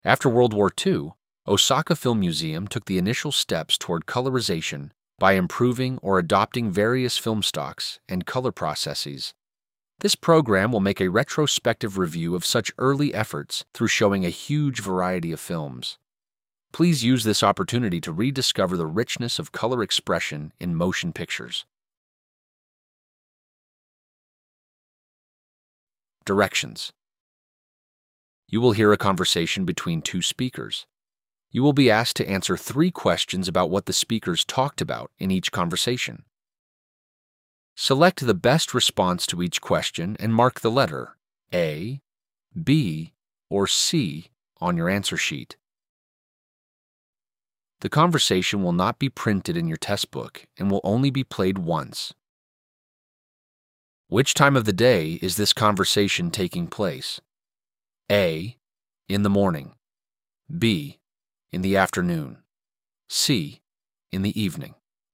After World War II, Osaka Film Museum took the initial steps toward colorization by improving or adopting various film stocks and color processes. This program will make a retrospective review of such early efforts through showing a huge variety of films. Please use this opportunity to rediscover the richness of color expression in motion pictures. Directions. You will hear a conversation between two speakers. You will be asked to answer 3 questions about what the speakers talked about in each conversation. Select the best response to each question and mark the letter A, B, or C on your answer sheet. The conversation will not be printed in your test book and will only be played once. Which time of the day is this conversation taking place? A, in the morning. B, in the afternoon. C, in the evening.